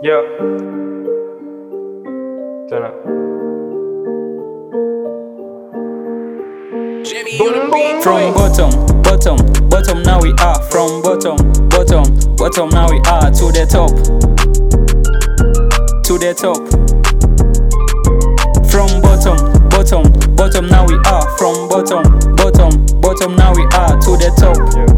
Yeah. Turn up. Boom, boom, From bottom, now we are. From bottom, now we are to the top. To the top. From bottom, now we are. From bottom, now we are to the top.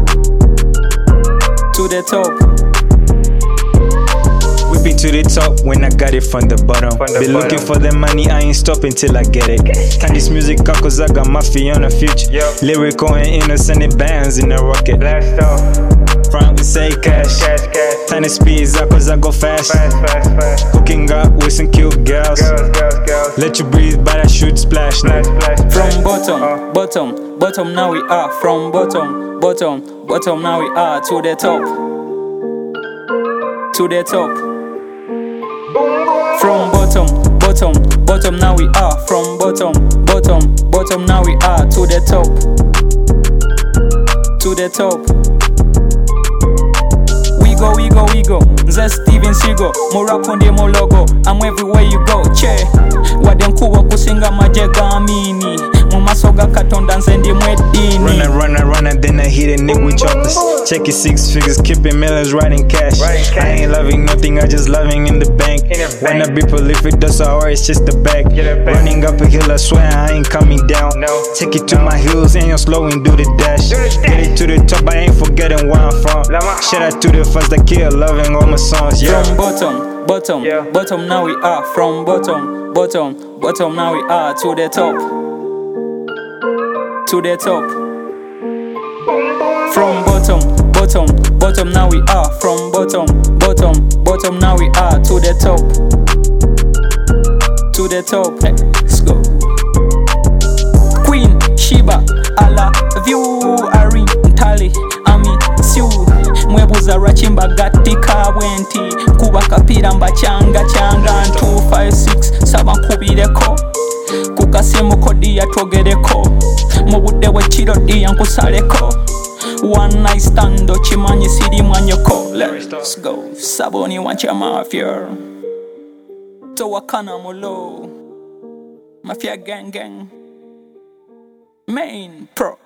To the top. Whipping to the top when I got it from the bottom. Been looking for the money, I ain't stopping till I get it. Turn this music up cause I got my fee on the future. Lyrical and innocent and bands in the rocket. blast off. Front we say cash. Turn the speeds up cause I go fast. Hooking up with some cute girls. Let you breathe but I shoot splash now. From bottom, now we are. From bottom, now we are to the top. To the top. From bottom, now we are. From bottom, now we are to the top. To the top. We go. Nze Steven Seagal, Murapo ndi mo logo. I'm everywhere you go, che. Wadenkuwa kusinga majega amini. Mumasoga katonda nze ndi mwedini. Runner, then I hit a nigga with choppers. Check it 6 figures, keeping millions, writing cash. I ain't loving nothing, I just loving in the bank. Wanna be prolific, that's all, it's just the back. Running up a hill, I swear I ain't coming down. Take it to my heels, and you're slowing, do the dash. Get it to the top, I ain't forgetting where I'm from. Shout out to the fans that kill, loving all my songs. From bottom, now we are. From bottom, now we are to the top. To the top. From bottom, now we are. From bottom, now we are to the top. To the top. Let's go. Queen Sheba, I love you. Irene, Tali, Ami, Siu. Mwebuza rachimba gatika bwenti. Kuba kapira mbachanga 256 saba kubireko. Kukasimu kodi ya twogereko. Mubudde wekiro diya nkusaleko. One night stand chimanyi siri mwanyoko. Let's go. Saboni wancha mafia. Towakana mulo. Mafia gang. Main pro.